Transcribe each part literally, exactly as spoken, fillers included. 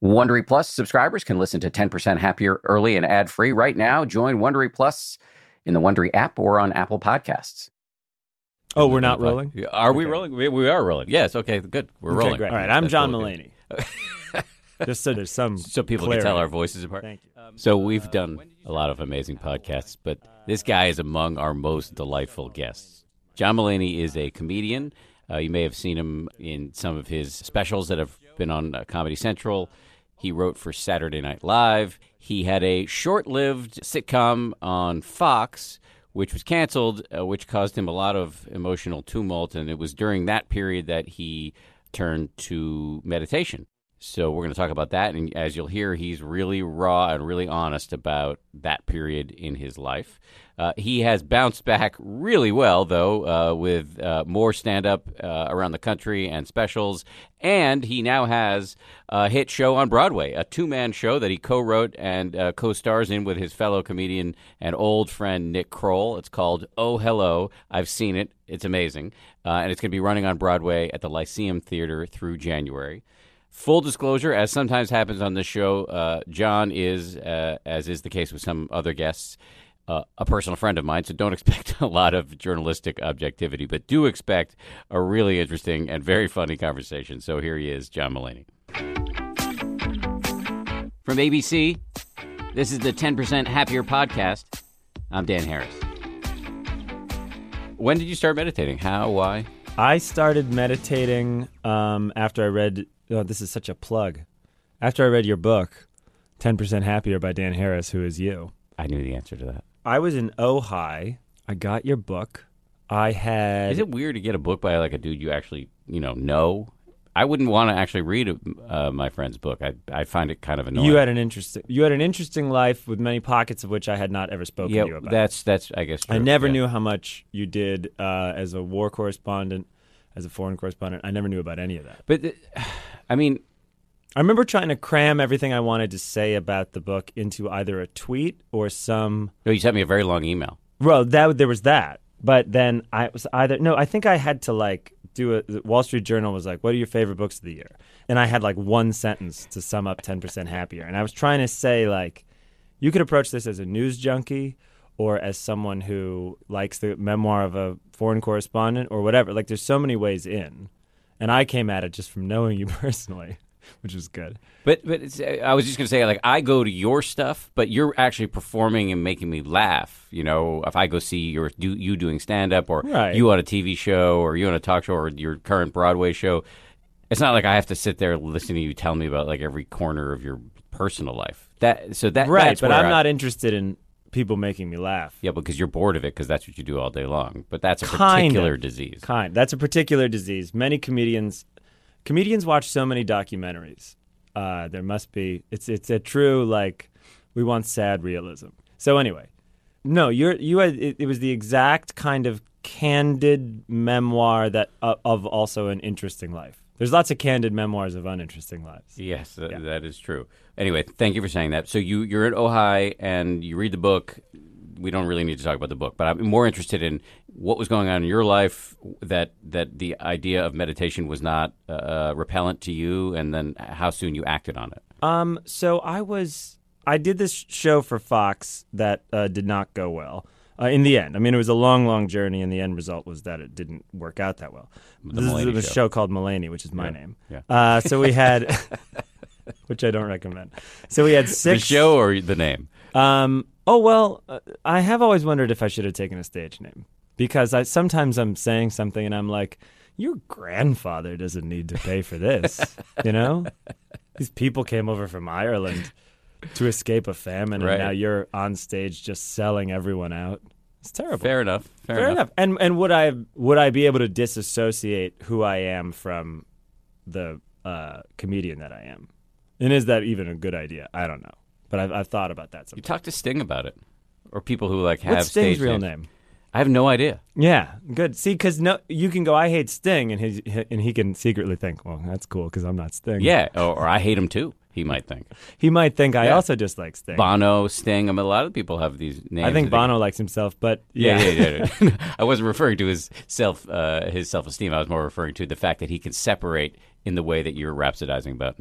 Wondery Plus subscribers can listen to ten percent Happier early and ad-free right now. Join Wondery Plus in the Wondery app or on Apple Podcasts. Oh, we're not rolling? Are okay. we rolling? We, we are rolling. Yes, okay, good. We're okay, rolling. Great. All right, I'm That's John Mulaney. Just so there's some So people clarity. can tell our voices apart. Thank you. Um, so we've done a lot of amazing podcasts, but this guy is among our most delightful guests. John Mulaney is a comedian. Uh, you may have seen him in some of his specials that have been on uh, Comedy Central. He wrote for Saturday Night Live. He had a short-lived sitcom on Fox, which was canceled, uh, which caused him a lot of emotional tumult, and it was during that period that he turned to meditation. So we're going to talk about that, and as you'll hear, he's really raw and really honest about that period in his life. Uh, he has bounced back really well, though, uh, with uh, more stand-up uh, around the country and specials, and he now has a hit show on Broadway, a two-man show that he co-wrote and uh, co-stars in with his fellow comedian and old friend Nick Kroll. It's called Oh Hello. I've seen it. It's amazing, uh, and it's going to be running on Broadway at the Lyceum Theater through January. Full disclosure, as sometimes happens on this show, uh, John is, uh, as is the case with some other guests, uh, a personal friend of mine, so don't expect a lot of journalistic objectivity, but do expect a really interesting and very funny conversation. So here he is, John Mulaney. From A B C, this is the ten percent Happier podcast. I'm Dan Harris. When did you start meditating? How? Why? I started meditating um, after I read... Oh, this is such a plug. After I read your book, ten percent Happier by Dan Harris, who is you. I knew the answer to that. I was in Ojai. I got your book. I had... Is it weird to get a book by like a dude you actually, you know, know? I wouldn't want to actually read uh, my friend's book. I I find it kind of annoying. You had an interesting you had an interesting life with many pockets of which I had not ever spoken yeah, to you about. that's that's I guess true. I never yeah. knew how much you did uh, as a war correspondent, as a foreign correspondent. I never knew about any of that. But the, I mean, I remember trying to cram everything I wanted to say about the book into either a tweet or some... No, you sent me a very long email. Well, that there was that. But then I was either... No, I think I had to like do a... The Wall Street Journal was like, what are your favorite books of the year? And I had like one sentence to sum up ten percent Happier. And I was trying to say like, you could approach this as a news junkie or as someone who likes the memoir of a foreign correspondent or whatever. Like there's so many ways in. And I came at it just from knowing you personally, which was good. But but it's, I was just going to say, like, I go to your stuff, but you're actually performing and making me laugh. You know, if I go see your, do, you doing stand-up or right. you on a T V show or you on a talk show or your current Broadway show, it's not like I have to sit there listening to you tell me about, like, every corner of your personal life. That So that Right, that's but where I'm I, not interested in people making me laugh. Yeah, because you're bored of it because that's what you do all day long. But that's a kind particular of. disease. Kind. That's a particular disease. Many comedians... Comedians watch so many documentaries. Uh, there must be. It's it's a true like we want sad realism. So anyway, no, you're you had it, it was the exact kind of candid memoir that uh, of also an interesting life. There's lots of candid memoirs of uninteresting lives. Yes, th- Yeah. that is true. Anyway, thank you for saying that. So you you're at Ojai and you read the book. We don't really need to talk about the book, but I'm more interested in what was going on in your life that that the idea of meditation was not uh, repellent to you, and then how soon you acted on it. Um, so I was I did this show for Fox that uh, did not go well. Uh, in the end, I mean, it was a long, long journey, and the end result was that it didn't work out that well. The this Mulaney is a show. show called Mulaney, which is my Yeah. name. Yeah. Uh, so we had, which I don't recommend. So we had six. The show or the name? Um. Oh well, uh, I have always wondered if I should have taken a stage name because I sometimes I'm saying something and I'm like, your grandfather doesn't need to pay for this, you know? These people came over from Ireland to escape a famine, Right. and now you're on stage just selling everyone out. It's terrible. Fair enough. Fair, Fair enough. enough. And and would I would I be able to disassociate who I am from the uh, comedian that I am? And is that even a good idea? I don't know. But I've, I've thought about that You sometimes. talked to Sting about it, or people who like have What's Sting's stage real names. name? I have no idea. Yeah, good. See, because no, you can go, I hate Sting, and he and he can secretly think, well, that's cool because I'm not Sting. Yeah, or, or I hate him too. He might think He might think I Yeah. also dislike Sting. Bono, Sting. I mean, a lot of people have these names. I think that they- Bono likes himself, but Yeah, yeah. yeah, yeah. yeah. I wasn't referring to his self, uh, his self-esteem. I was more referring to the fact that he can separate in the way that you're rhapsodizing about now.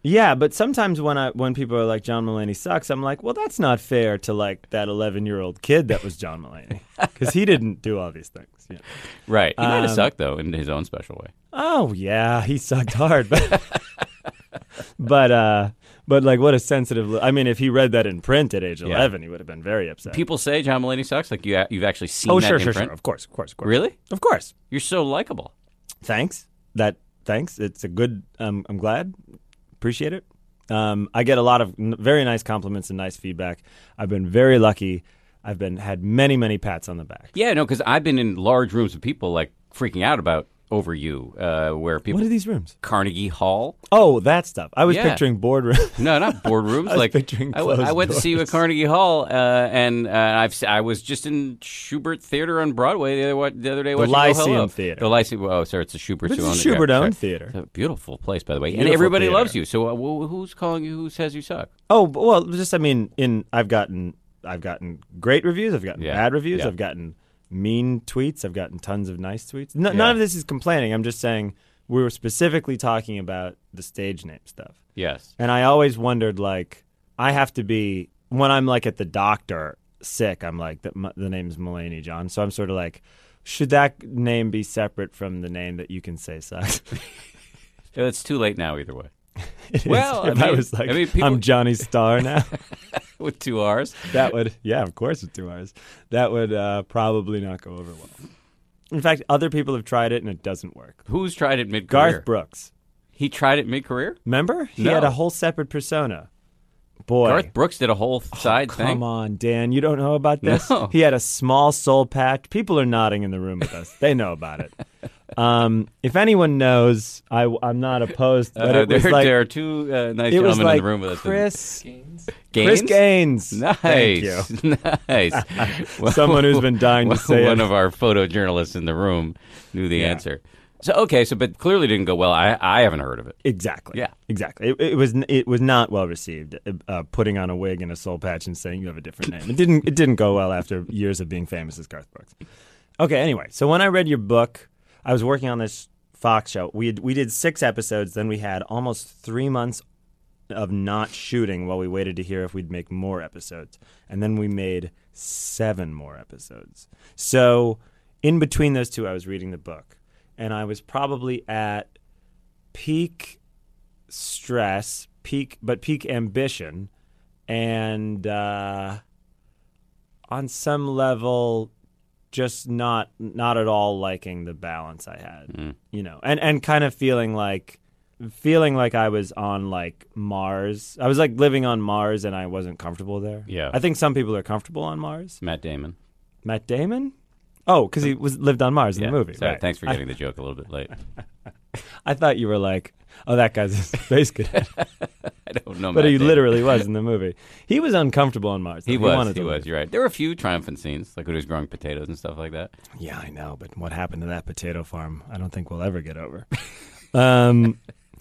Yeah, but sometimes when I when people are like John Mulaney sucks, I'm like, well, that's not fair to like that eleven year old kid that was John Mulaney because he didn't do all these things. Yeah. Right. He might have Um, sucked though in his own special way. Oh yeah, he sucked hard, but but uh, but like what a sensitive. Li- I mean, if he read that in print at age Yeah. eleven, he would have been very upset. People say John Mulaney sucks. Like you, you've actually seen oh that sure, in sure, print. sure. Of course, of course, of course. Really? Of course. You're so likable. Thanks. That thanks. It's a good. Um, I'm glad. Appreciate it. Um, I get a lot of n- very nice compliments and nice feedback. I've been very lucky. I've been had many, many pats on the back. Yeah, no, because I've been in large rooms with people like freaking out about over you, uh, where people What are these rooms? Carnegie Hall. Oh, that stuff. I was Yeah. picturing boardroom. No, not boardrooms. I was like picturing I, w- I closed went to see you at doors. Carnegie Hall, uh, and uh, I've s- I was just in Schubert Theater on Broadway the other wa- the other day. The watching Go Lyceum Hello. Theater. The Lyceum. Oh, sorry, it's the Schubert. But who it's a owned it. Yeah, Schubert-owned sorry. theater. It's a beautiful place, by the way, and Beautiful everybody theater. loves you. So uh, wh- who's calling you? Who says you suck? Oh, b- well, just I mean, in I've gotten I've gotten great reviews. I've gotten Yeah. bad reviews. Yeah. I've gotten mean tweets. I've gotten tons of nice tweets. No, Yeah. None of this is complaining. I'm just saying we were specifically talking about the stage name stuff. Yes. And I always wondered, like, I have to be, when I'm, like, at the doctor sick, I'm like, the, m- the name's Mulaney John. So I'm sort of like, should that name be separate from the name that you can say sucks? It's too late now, either way. It is. Well, I if I, mean- was like, I mean, people- I'm Johnny Starr now, With two R's. that would, yeah, of course with two R's. That would uh, probably not go over well. In fact, other people have tried it and it doesn't work. Who's tried it mid-career? Garth Brooks. He tried it mid-career? Remember? He No. had a whole separate persona. Boy. Garth Brooks did a whole side Come thing. on, Dan. You don't know about this? No. He had a small soul patch. People are nodding in the room with us. They know about it. Um, if anyone knows, I, am not opposed. But Uh, it was there, like, there are two uh, nice it was gentlemen like in the room with us. Chris Gaines? Chris Gaines. Nice. Thank you. Nice. Well, Someone who's been dying to well, say One it. of our photojournalists in the room knew the Yeah. answer. So, okay, so but clearly didn't go well. I, I haven't heard of it. Exactly. Yeah. Exactly. It, it was it was not well received. Uh, putting on a wig and a soul patch and saying you have a different name. It didn't it didn't go well after years of being famous as Garth Brooks. Okay. Anyway, so when I read your book, I was working on this Fox show. We had, we did six episodes. Then we had almost three months of not shooting while we waited to hear if we'd make more episodes, and then we made seven more episodes. So in between those two, I was reading the book. And I was probably at peak stress, peak, but peak ambition, and uh, on some level, just not not at all liking the balance I had, Mm. you know, and and kind of feeling like feeling like I was on like Mars. I was like living on Mars, and I wasn't comfortable there. Yeah. I think some people are comfortable on Mars. Matt Damon. Matt Damon. Oh, because he was lived on Mars in Yeah. the movie. Sorry, right. Thanks for I- getting the joke a little bit late. I thought you were like, oh, that guy's a space cadet. I don't know. But Matt he Damon. literally was in the movie. He was uncomfortable on Mars. though. He was. wanted He to was. live. You're right. There were a few triumphant scenes, like when he was growing potatoes and stuff like that. Yeah, I know. But what happened to that potato farm, I don't think we'll ever get over. um,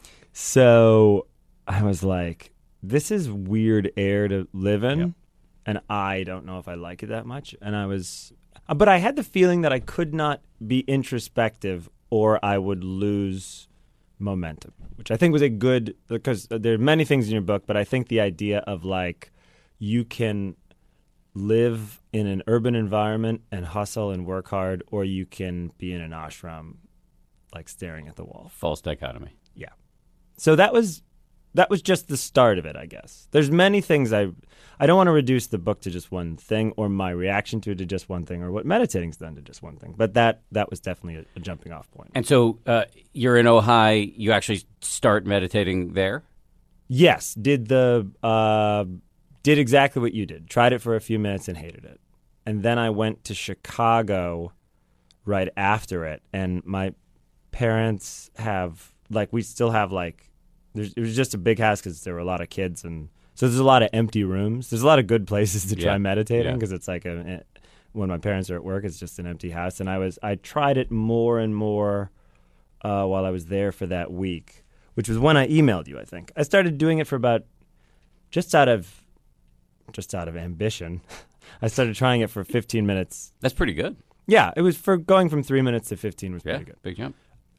so I was like, this is weird air to live in. Yep. And I don't know if I like it that much. And I was, but I had the feeling that I could not be introspective or I would lose momentum, which I think was a good, because there are many things in your book, but I think the idea of like you can live in an urban environment and hustle and work hard, or you can be in an ashram like staring at the wall. False dichotomy. Yeah. So that was that was just the start of it, I guess. There's many things I I don't want to reduce the book to just one thing, or my reaction to it to just one thing, or what meditating's done to just one thing. But that that was definitely a, a jumping off point. And so uh, you're in Ojai. You actually start meditating there? Yes, did the uh, did exactly what you did. Tried it for a few minutes and hated it. And then I went to Chicago right after it, and my parents have like we still have like there's, it was just a big house because there were a lot of kids, and so there's a lot of empty rooms. There's a lot of good places to try Yeah. meditating Yeah. because it's like a, when my parents are at work, it's just an empty house. And I was I tried it more and more uh, while I was there for that week, which was when I emailed you. I think I started doing it for about just out of just out of ambition. I started trying it for fifteen minutes. That's pretty good. Yeah, it was for going from three minutes to fifteen was Yeah, pretty good. big jump.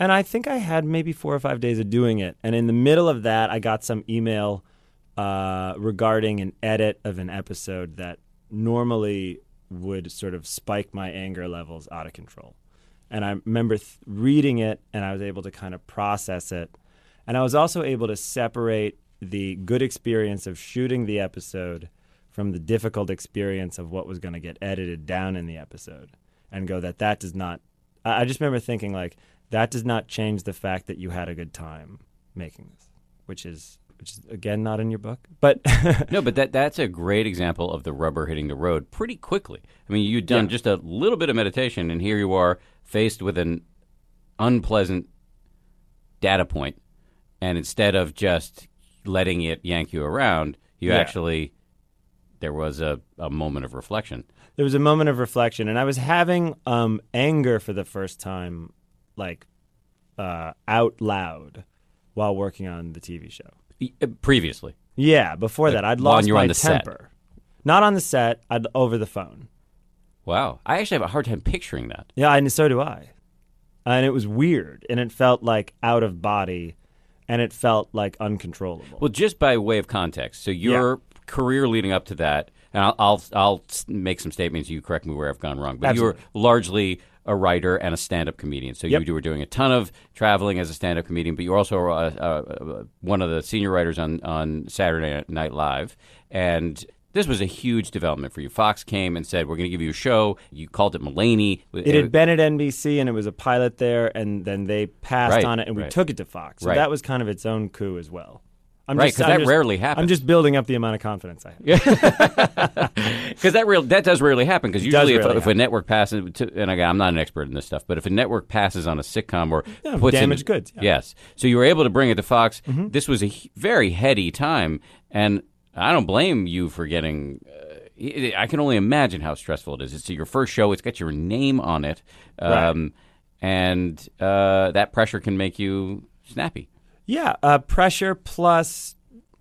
And I think I had maybe four or five days of doing it. And in the middle of that, I got some email uh, regarding an edit of an episode that normally would sort of spike my anger levels out of control. And I remember th- reading it, and I was able to kind of process it. And I was also able to separate the good experience of shooting the episode from the difficult experience of what was going to get edited down in the episode, and go that that does not – I just remember thinking, like, that does not change the fact that you had a good time making this, which is, which is again, not in your book. But no, but that that's a great example of the rubber hitting the road pretty quickly. I mean, you'd done yeah. just a little bit of meditation, and here you are faced with an unpleasant data point, and instead of just letting it yank you around, you yeah. actually – there was a, a moment of reflection. There was a moment of reflection, and I was having um, anger for the first time, like uh, out loud, while working on the T V show. Previously? Yeah, before like that. I'd lost you're my on the temper. Set. Not on the set, I'd over the phone. Wow. I actually have a hard time picturing that. Yeah, and so do I. And it was weird, and it felt like out of body, and it felt like uncontrollable. Well, just by way of context, so your yeah. career leading up to that, and I'll, I'll I'll make some statements, you correct me where I've gone wrong, but Absolutely. You were largely a writer and a stand-up comedian. So yep. you were doing a ton of traveling as a stand-up comedian, but you were also uh, uh, one of the senior writers on, on Saturday Night Live, and this was a huge development for you. Fox came and said, we're going to give you a show. You called it Mulaney. It had been at N B C, and it was a pilot there, and then they passed right, on it, and we right. took it to Fox. So right. that was kind of its own coup as well. I'm right, because that just, rarely happens. I'm just building up the amount of confidence I have. Because that real that does rarely happen. Because usually, if, if a network passes, to, and again, I'm not an expert in this stuff, but if a network passes on a sitcom or yeah, puts damaged in, goods, yeah. yes, so you were able to bring it to Fox. Mm-hmm. This was a very heady time, and I don't blame you for getting. Uh, I can only imagine how stressful it is. It's your first show. It's got your name on it, um, right. and uh, that pressure can make you snappy. Yeah, uh, pressure plus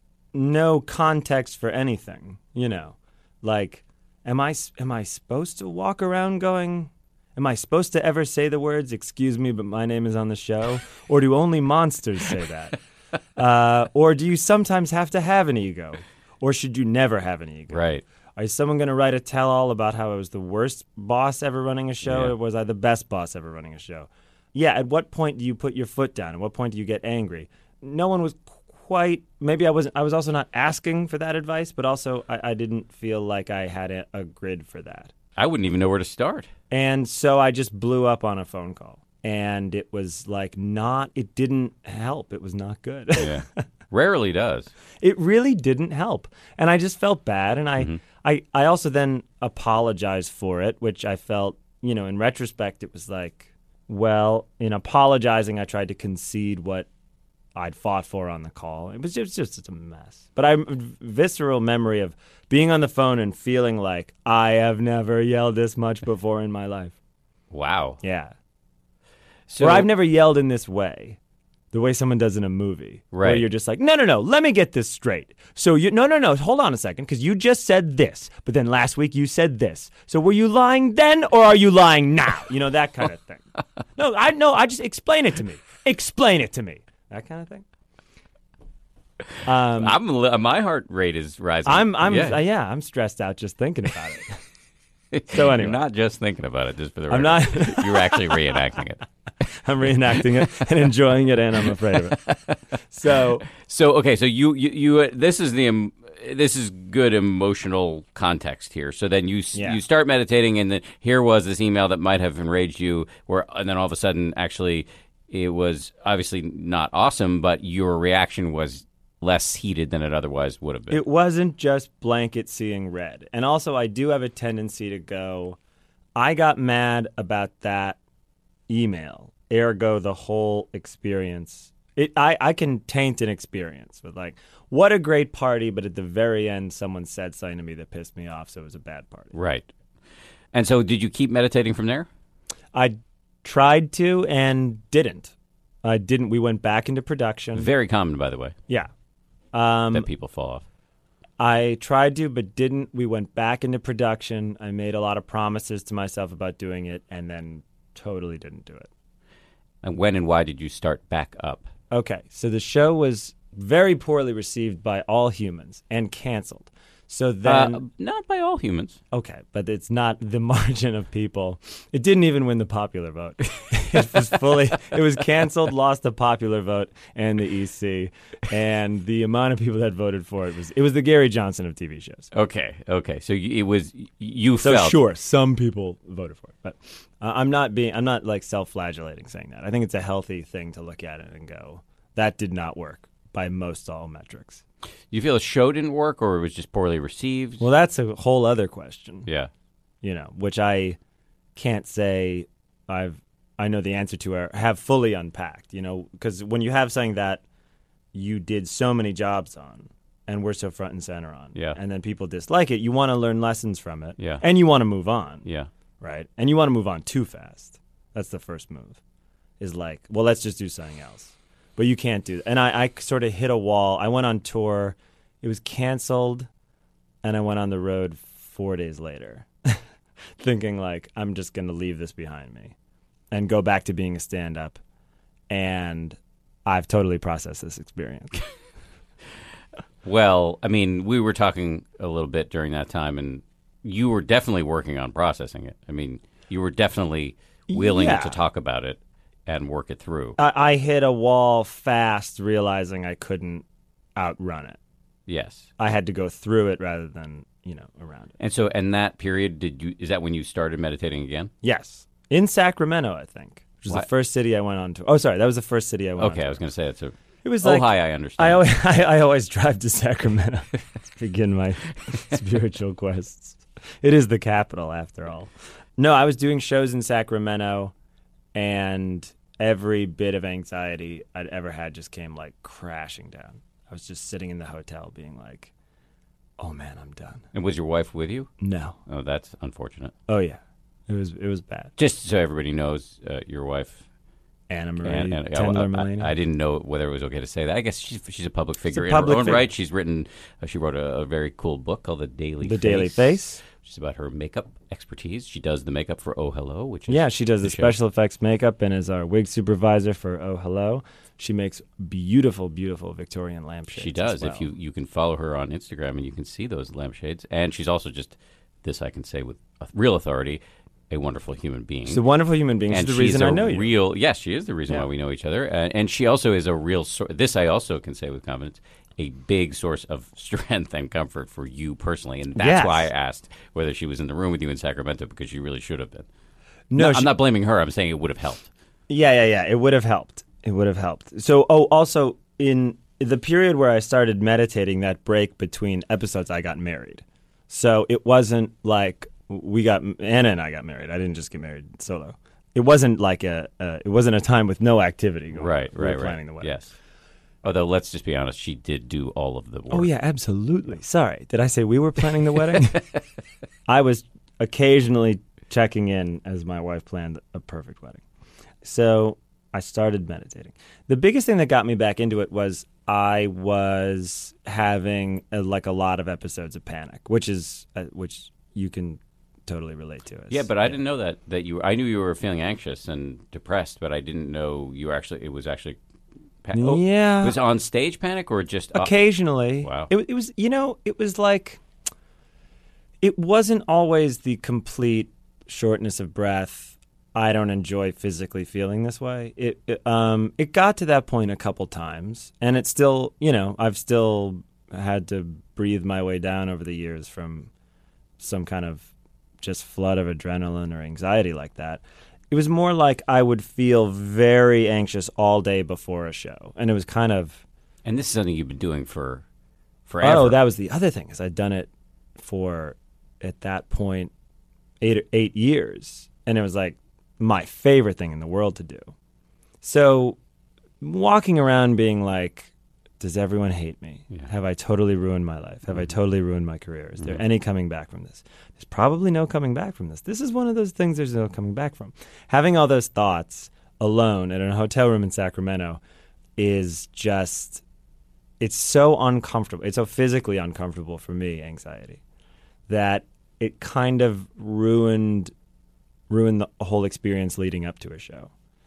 no context for anything, you know. Like, am I am I supposed to walk around going, am I supposed to ever say the words, excuse me, but my name is on the show? Or do only monsters say that? uh, or do you sometimes have to have an ego? Or should you never have an ego? Right. Is someone going to write a tell-all about how I was the worst boss ever running a show, yeah. or was I the best boss ever running a show? Yeah, at what point do you put your foot down? At what point do you get angry? No one was quite, maybe I wasn't, I was also not asking for that advice, but also I, I didn't feel like I had a, a grid for that. I wouldn't even know where to start. And so I just blew up on a phone call. And it was like not, it didn't help. It was not good. Yeah. Rarely does. It really didn't help. And I just felt bad. And I, mm-hmm. I, I also then apologized for it, which I felt, you know, in retrospect, it was like, well, in apologizing, I tried to concede what I'd fought for on the call. It was just, just it's a mess. But I have a visceral memory of being on the phone and feeling like I have never yelled this much before in my life. Wow. Yeah. So, or I've never yelled in this way, the way someone does in a movie. Right. Where you're just like, no, no, no, let me get this straight. So you, no, no, no, hold on a second, because you just said this, but then last week you said this. So were you lying then, or are you lying now? You know, that kind of thing. No, I no, I just explain it to me. Explain it to me. That kind of thing. Um, I'm my heart rate is rising. I'm, I'm, yeah. Uh, yeah, I'm stressed out just thinking about it. So anyway, you're not just thinking about it. Just for the record, I'm not. You're actually reenacting it. I'm reenacting it and enjoying it, and I'm afraid of it. So, so okay. So you, you, you uh, this is the um, this is good emotional context here. So then you yeah. you start meditating, and then here was this email that might have enraged you, where and then all of a sudden, actually, it was obviously not awesome, but your reaction was less heated than it otherwise would have been. It wasn't just blanket seeing red. And also, I do have a tendency to go, I got mad about that email, ergo the whole experience. It, I, I can taint an experience with like, what a great party, but at the very end, someone said something to me that pissed me off, so it was a bad party. Right. And so did you keep meditating from there? I tried to and didn't. I didn't. We went back into production. Very common, by the way. Yeah. Um, that people fall off. I tried to, but didn't. We went back into production. I made a lot of promises to myself about doing it, and then totally didn't do it. And when and why did you start back up? Okay, so the show was very poorly received by all humans and canceled. So then, uh, not by all humans. Okay, but it's not the margin of people. It didn't even win the popular vote. It was fully, it was canceled, lost the popular vote and the E C, and the amount of people that voted for it was, it was the Gary Johnson of T V shows. Okay, okay. So you, it was, you so felt. Sure, some people voted for it, but uh, I'm not being, I'm not like self-flagellating saying that. I think it's a healthy thing to look at it and go, that did not work by most all metrics. You feel the show didn't work, or it was just poorly received? Well, that's a whole other question. Yeah. You know, which I can't say I've I know the answer to or have fully unpacked. You know, because when you have something that you did so many jobs on, and we're so front and center on, yeah, and then people dislike it, you want to learn lessons from it, yeah, and you want to move on, yeah, right, and you want to move on too fast. That's the first move. Is like, well, let's just do something else. But you can't do that. And I, I sort of hit a wall. I went on tour. It was canceled, and I went on the road four days later thinking, like, I'm just going to leave this behind me and go back to being a stand-up. And I've totally processed this experience. Well, I mean, we were talking a little bit during that time, and you were definitely working on processing it. I mean, you were definitely willing Yeah. to talk about it and work it through. I, I hit a wall fast, realizing I couldn't outrun it. Yes. I had to go through it rather than, you know, around it. And so in that period, did you? Is that when you started meditating again? Yes. In Sacramento, I think, which was What? the first city I went on to. Oh, sorry. That was the first city I went on Okay, to. I was going to say that's a. It was Oh, like, hi, I understand. I always, I, I always drive to Sacramento to begin my spiritual quests. It is the capital, after all. No, I was doing shows in Sacramento, and every bit of anxiety I'd ever had just came like crashing down. I was just sitting in the hotel being like, oh man, I'm done. And was your wife with you? No. Oh, that's unfortunate. Oh yeah. It was it was bad. Just so everybody knows, uh, your wife. Anna Marie And, and, Tendler I, Mulaney. I, I didn't know whether it was okay to say that. I guess she's she's a public figure a public in her own figure. right. She's written. Uh, she wrote a, a very cool book called The Daily The Face, Daily Face. which is about her makeup expertise. She does the makeup for Oh Hello, which is Yeah, she does the show. special effects makeup and is our wig supervisor for Oh Hello. She makes beautiful, beautiful Victorian lampshades. She does. as well. If you you can follow her on Instagram and you can see those lampshades. And she's also just this I can say with real authority, a wonderful human being. She's a wonderful human being. And She's the reason a I know you. real, yes, she is the reason Yeah. why we know each other. Uh, and she also is a real, sor- this I also can say with confidence, a big source of strength and comfort for you personally. And that's Yes. why I asked whether she was in the room with you in Sacramento, because she really should have been. No, No, she- I'm not blaming her. I'm saying it would have helped. Yeah, yeah, yeah. It would have helped. It would have helped. So, oh, also in the period where I started meditating, that break between episodes, I got married. So it wasn't like we got Anna and I got married. I didn't just get married solo. It wasn't like a. Uh, it wasn't a time with no activity going Right, on. We right, were right. planning the wedding. Yes. Although, let's just be honest, she did do all of the work. Oh yeah, absolutely. Sorry, did I say we were planning the wedding? I was occasionally checking in as my wife planned a perfect wedding. So I started meditating. The biggest thing that got me back into it was I was having a, like a lot of episodes of panic, which is uh, which you can totally relate to. As, Yeah, but I didn't know that that you. I knew you were feeling anxious and depressed, but I didn't know you were actually. It was actually. Pa- oh, Yeah. it was on stage panic or just uh, Occasionally. Wow. It, it was, you know, it was like, it wasn't always the complete shortness of breath. I don't enjoy physically feeling this way. It, it um it got to that point a couple times, and it's still, you know, I've still had to breathe my way down over the years from some kind of just flood of adrenaline or anxiety like that. It was more like I would feel very anxious all day before a show, and it was kind of. And this is something you've been doing for forever. Oh, that was the other thing, is I'd done it for, at that point, eight eight years, and it was like my favorite thing in the world to do. So walking around being like, does everyone hate me? Yeah. Have I totally ruined my life? Have I Mhm. totally ruined my career? Is there Mhm. any coming back from this? There's probably no coming back from this. This is one of those things there's no coming back from. Having all those thoughts alone in a hotel room in Sacramento is just, it's so uncomfortable. It's so physically uncomfortable for me, anxiety, that it kind of ruined ruined the whole experience leading up to a show.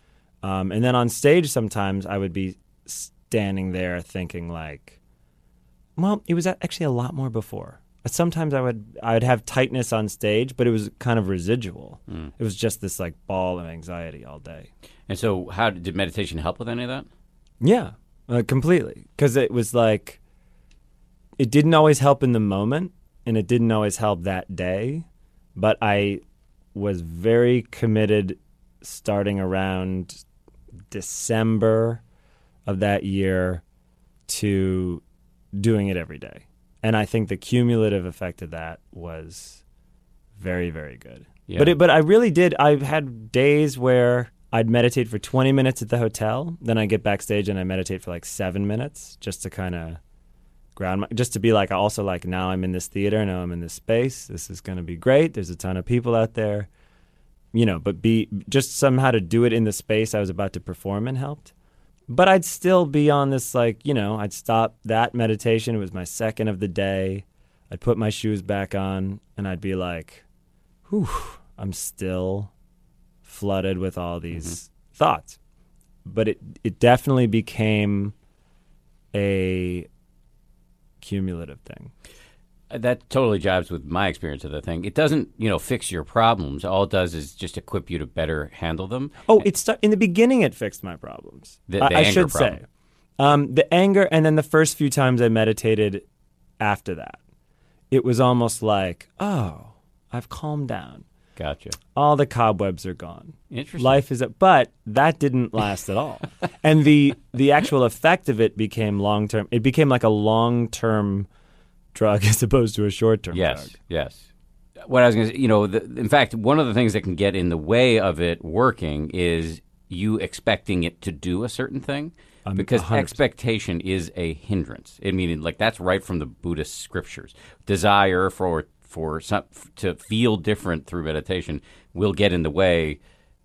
Um, and then on stage, sometimes I would be standing there thinking like, well, it was actually a lot more before. Sometimes I would I would have tightness on stage, but it was kind of residual. Mm. It was just this like ball of anxiety all day. And so how did, did meditation help with any of that? Yeah, uh, completely. Because it was like, it didn't always help in the moment, and it didn't always help that day, but I was very committed starting around December of that year to doing it every day. And I think the cumulative effect of that was very, very good. Yeah. But it, but I really did. I've had days where I'd meditate for twenty minutes at the hotel. Then I get backstage and I meditate for like seven minutes just to kind of ground my, just to be like, also like, now I'm in this theater, now I'm in this space. This is going to be great. There's a ton of people out there, you know, but be just somehow to do it in the space I was about to perform in helped. But I'd still be on this, like, you know, I'd stop that meditation. It was my second of the day. I'd put my shoes back on, and I'd be like, whew, I'm still flooded with all these mm-hmm. thoughts. But it, it definitely became a cumulative thing. That totally jives with my experience of the thing. It doesn't, you know, fix your problems. All it does is just equip you to better handle them. Oh, it's in the beginning it fixed my problems. The, the I, I should problem. say. Um, the anger, and then the first few times I meditated after that, it was almost like, oh, I've calmed down. Gotcha. All the cobwebs are gone. Interesting. Life is a, but that didn't last at all. And the the actual effect of it became long-term. It became like a long-term drug as opposed to a short-term yes, drug. Yes, yes. What I was going to say, you know, the, in fact, one of the things that can get in the way of it working is you expecting it to do a certain thing, um, because one hundred percent expectation is a hindrance. I mean, like that's right from the Buddhist scriptures. Desire for for some, to feel different through meditation will get in the way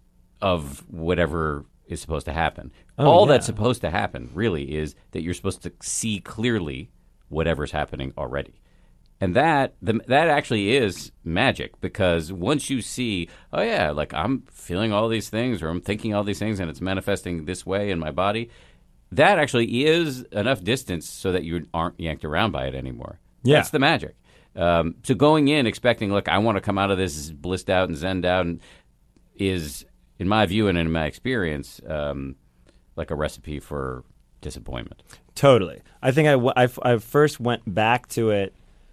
of whatever is supposed to happen. Oh, All yeah. that's supposed to happen really is that you're supposed to see clearly whatever's happening already. And that the, that actually is magic, because once you see, oh yeah, like I'm feeling all these things or I'm thinking all these things and it's manifesting this way in my body, that actually is enough distance so that you aren't yanked around by it anymore. Yeah. That's the magic. Um, so going in expecting, look, I want to come out of this blissed out and zened out, and is, in my view and in my experience, um, like a recipe for disappointment. Totally. I think I, w- I, f- I first went back to it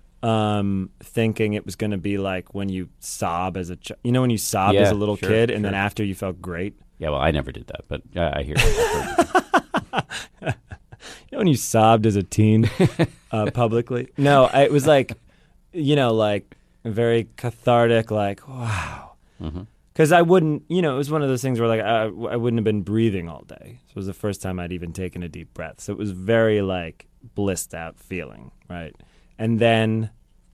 um, thinking it was going to be like when you sob as a ch- you know when you sobbed yeah, as a little sure, kid and sure. then after you felt great. Yeah, well, I never did that, but uh, I hear it. You know when you sobbed as a teen uh, publicly? No, I, it was like, you know, like very cathartic, like, wow. Mm-hmm. Because I wouldn't, you know, it was one of those things where like I, I wouldn't have been breathing all day. So it was the first time I'd even taken a deep breath. So it was very like blissed out feeling, right? And then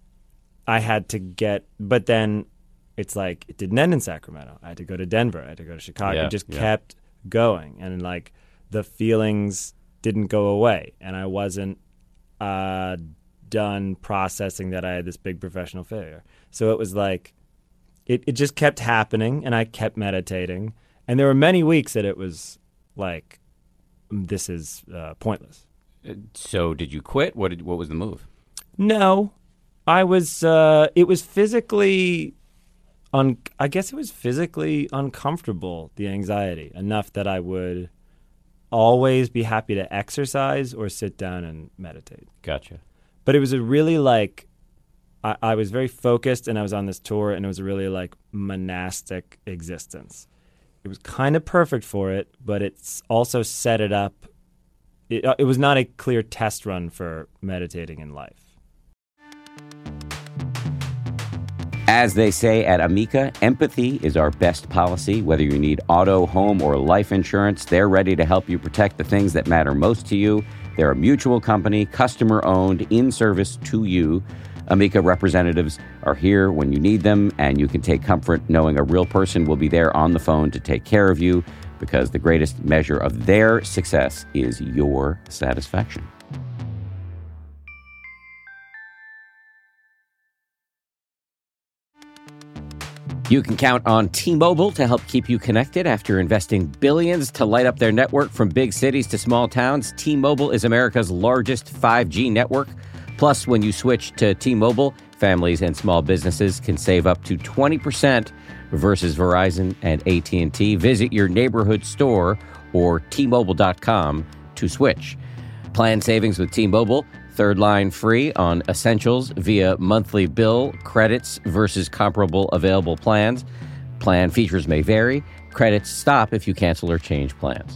I had to get, but then it's like it didn't end in Sacramento. I had to go to Denver. I had to go to Chicago. Yeah, it just yeah. kept going, and like the feelings didn't go away, and I wasn't uh, done processing that I had this big professional failure. So it was like. It it just kept happening, and I kept meditating. And there were many weeks that it was like, this is uh, pointless. So did you quit? What did, what was the move? No. I was, uh, it was physically, un- I guess it was physically uncomfortable, the anxiety, enough that I would always be happy to exercise or sit down and meditate. Gotcha. But it was a really like, I, I was very focused, and I was on this tour, and it was a really like monastic existence. It was kind of perfect for it, but it's also set it up. It, it was not a clear test run for meditating in life. As they say at Amica, empathy is our best policy. Whether you need auto, home, or life insurance, they're ready to help you protect the things that matter most to you. They're a mutual company, customer-owned, in service to you. Amica representatives are here when you need them, and you can take comfort knowing a real person will be there on the phone to take care of you, because the greatest measure of their success is your satisfaction. You can count on T-Mobile to help keep you connected after investing billions to light up their network from big cities to small towns. T-Mobile is America's largest five G network. Plus, when you switch to T-Mobile, families and small businesses can save up to twenty percent versus Verizon and A T and T. Visit your neighborhood store or T Mobile dot com to switch. Plan savings with T-Mobile. Third line free on essentials via monthly bill credits versus comparable available plans. Plan features may vary. Credits stop if you cancel or change plans.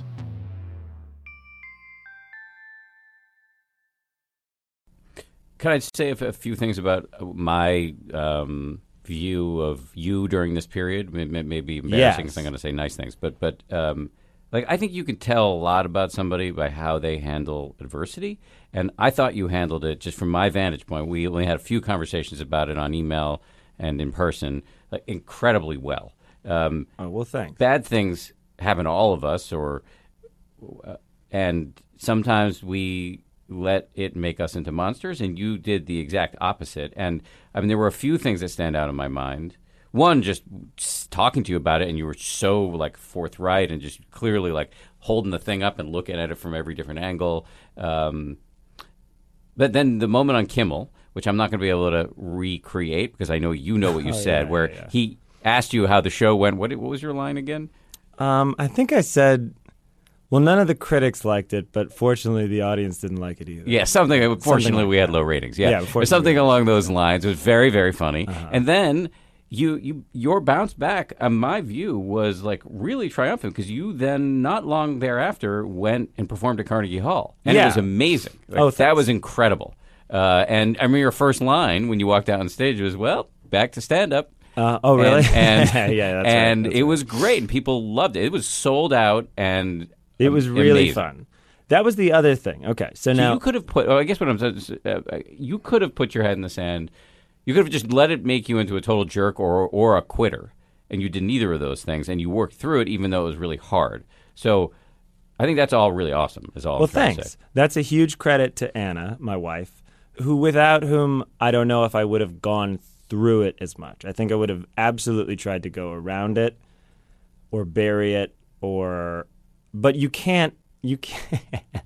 Can I just say a, a few things about my um, view of you during this period? Maybe, maybe embarrassing because Yes. I'm going to say nice things, but but um, like I think you can tell a lot about somebody by how they handle adversity. And I thought you handled it, just from my vantage point. We only had a few conversations about it on email and in person, like, incredibly well. Um, Oh, well, thanks. bad things happen to all of us, or uh, and sometimes we let it make us into monsters, and you did the exact opposite. And I mean, there were a few things that stand out in my mind. One, just s- talking to you about it, and you were so like forthright and just clearly like holding the thing up and looking at it from every different angle. Um, but then the moment on Kimmel, which I'm not going to be able to recreate because I know you know what you Oh, said, yeah, where yeah, yeah. he asked you how the show went. What, what was your line again? Um, I think I said, well, none of the critics liked it, but fortunately the audience didn't like it either. Yeah, something. Fortunately, like we had that. low ratings. Yeah, Yeah, Or unfortunately, something we had- along those lines. It was very, very funny. Uh-huh. And then you, you, your bounce back, in my view, was like really triumphant because you then, not long thereafter, went and performed at Carnegie Hall, and it Yeah. was amazing. Like, Oh, that thanks. was incredible. Uh, and I remember your first line when you walked out on stage was, "Well, back to stand up." Uh, oh, really? And, and yeah, that's right, and that's it right. was great, and people loved it. It was sold out, and It was really amazing. fun. That was the other thing. Okay, so, So now you could have put. Oh, I guess what I'm saying is, uh, you could have put your head in the sand. You could have just let it make you into a total jerk or or a quitter, and you did neither of those things, and you worked through it, even though it was really hard. So, I think that's all really awesome. Is all. Well, I'm trying to thanks. say. That's a huge credit to Anna, my wife, who without whom I don't know if I would have gone through it as much. I think I would have absolutely tried to go around it or bury it or but you can't you can't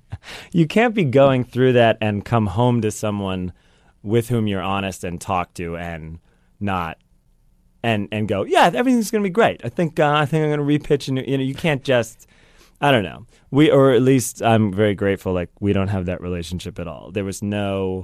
you can't be going through that and come home to someone with whom you're honest and talk to and not and and go, yeah, everything's going to be great. I think uh, I think I'm going to repitch and you know, you can't just I don't know. We, or at least I'm very grateful. Like we don't have that relationship at all. There was no.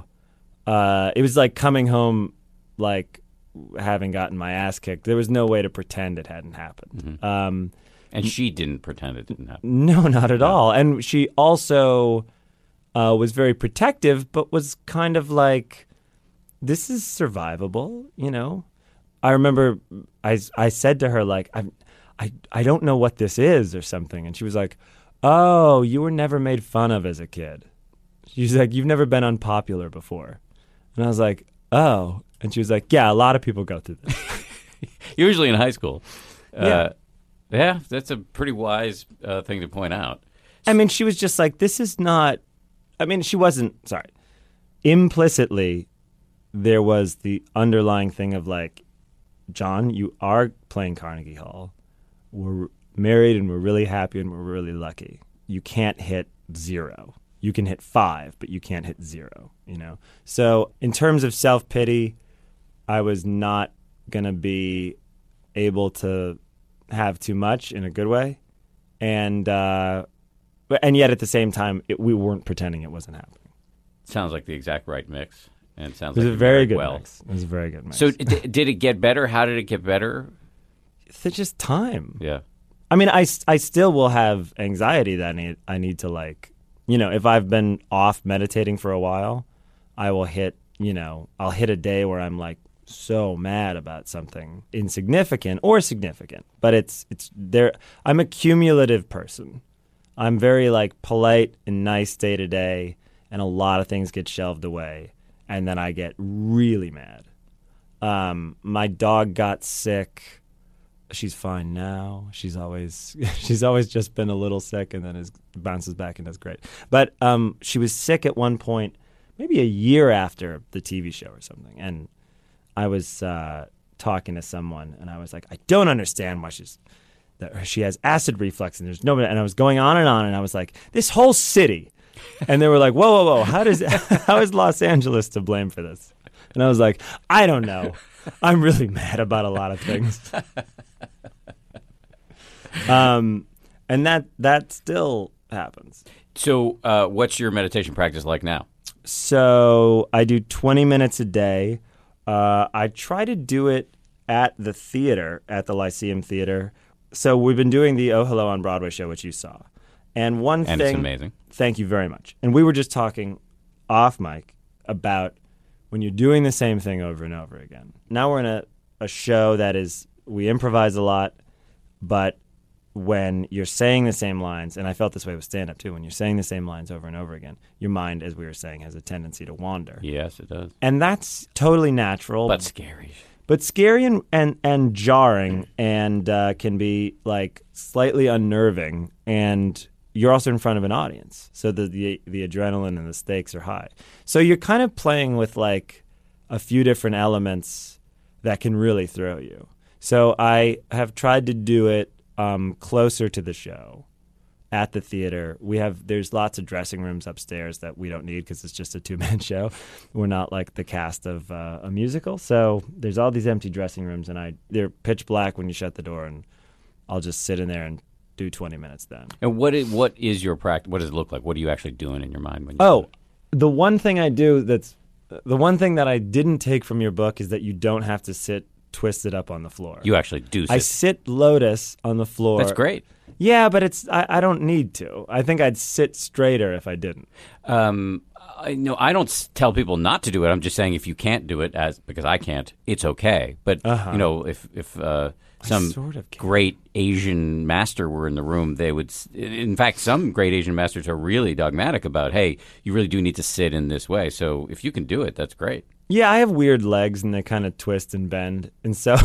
Uh, it was like coming home, like having gotten my ass kicked. There was no way to pretend it hadn't happened. Mm-hmm. Um, And she didn't pretend it didn't happen. no, not at all. And she also uh, was very protective, but was kind of like, "This is survivable," you know. I remember I I said to her like, "I I I don't know what this is" or something, and she was like, "Oh, you were never made fun of as a kid." She's like, "You've never been unpopular before," and I was like, "Oh," and she was like, "Yeah, a lot of people go through this." Usually in high school. Yeah. Uh, yeah, that's a pretty wise uh, thing to point out. I mean, she was just like, this is not, I mean, she wasn't, sorry. Implicitly, there was the underlying thing of like, John, you are playing Carnegie Hall. We're married and we're really happy and we're really lucky. You can't hit zero. You can hit five, but you can't hit zero, you know? So in terms of self-pity, I was not going to be able to have too much in a good way. And uh, but- and yet at the same time, it, we weren't pretending it wasn't happening. Sounds like the exact right mix, and it sounds It was like a you very married good well. mix. It was a very good mix. So, d- did it get better? How did it get better? it's just time. Yeah. I mean, I, s- I still will have anxiety that I need, I need to, like, you know, if I've been off meditating for a while, I will hit, you know, I'll hit a day where I'm like so mad about something insignificant or significant. But it's, it's there. I'm a cumulative person. I'm very, like, polite and nice day to day, and a lot of things get shelved away, and then I get really mad. Um, my dog got sick. She's fine now. She's always she's always just been a little sick and then is bounces back and does great. But um, she was sick at one point, maybe a year after the T V show or something, and I was uh, talking to someone, and I was like, I don't understand why she's that she has acid reflux, and there's nobody. And I was going on and on, and I was like, this whole city, and they were like, whoa, whoa, whoa, how does how is Los Angeles to blame for this? And I was like, I don't know. I'm really mad about a lot of things. um, and that that still happens. So, uh, what's your meditation practice like now? So I do twenty minutes a day. Uh, I try to do it at the theater, at the Lyceum Theater. So we've been doing the Oh Hello on Broadway show, which you saw. And one and thing... it's amazing. Thank you very much. And we were just talking off mic about when you're doing the same thing over and over again. Now we're in a, a show that is... We improvise a lot, but when you're saying the same lines, and I felt this way with stand-up too, when you're saying the same lines over and over again, your mind, as we were saying, has a tendency to wander. Yes, it does. And that's totally natural. But scary. But scary and, and, and jarring, and uh, can be like slightly unnerving, and you're also in front of an audience. So the, the the adrenaline and the stakes are high. So you're kind of playing with like a few different elements that can really throw you. So I have tried to do it um, closer to the show at the theater. We have there's lots of dressing rooms upstairs that we don't need because it's just a two-man show. We're not like the cast of uh, a musical. So there's all these empty dressing rooms, and I they're pitch black when you shut the door, and I'll just sit in there and do twenty minutes then. And what is, what is your practice? What does it look like? What are you actually doing in your mind when you Oh, the one thing I do that's the one thing that I didn't take from your book is that you don't have to sit twisted up on the floor. You actually do sit. I sit lotus on the floor. That's great. Yeah, but it's I, I don't need to. I think I'd sit straighter if I didn't. Um, I, no, I don't s- tell people not to do it. I'm just saying if you can't do it, as because I can't, it's okay. But Uh-huh. you know, if if uh, some sort of can. great Asian master were in the room, they would. s- In fact, some great Asian masters are really dogmatic about, hey, you really do need to sit in this way. So if you can do it, that's great. Yeah, I have weird legs and they kind of twist and bend, and so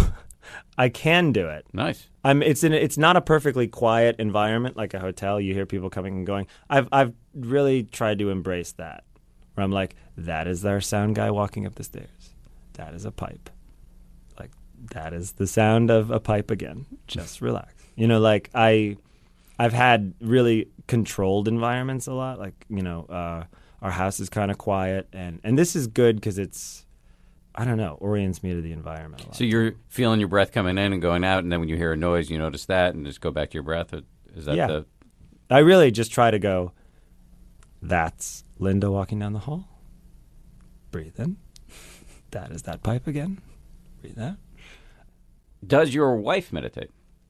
I can do it. Nice. I'm. It's in. It's not a perfectly quiet environment like a hotel. You hear people coming and going. I've. I've really tried to embrace that. Where I'm like, that is our sound guy walking up the stairs. That is a pipe. Like that is the sound of a pipe again. Just relax. You know, like I. I've had really controlled environments a lot. Like you know, uh, our house is kind of quiet, and and this is good because it's. I don't know, orients me to the environment a lot. So you're feeling your breath coming in and going out, and then when you hear a noise, you notice that, and just go back to your breath. Is that Yeah. the? I really just try to go, that's Linda walking down the hall. Breathe in. That is that pipe again. Breathe out. Does your wife meditate?